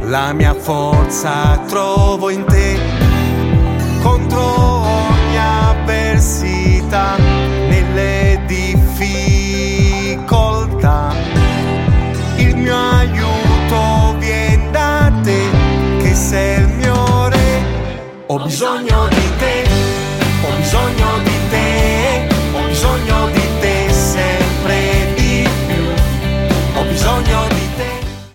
La mia forza trovo in te, contro ogni avversità, nelle difficoltà. Il mio aiuto viene da te, che sei il mio re. Ho bisogno di te.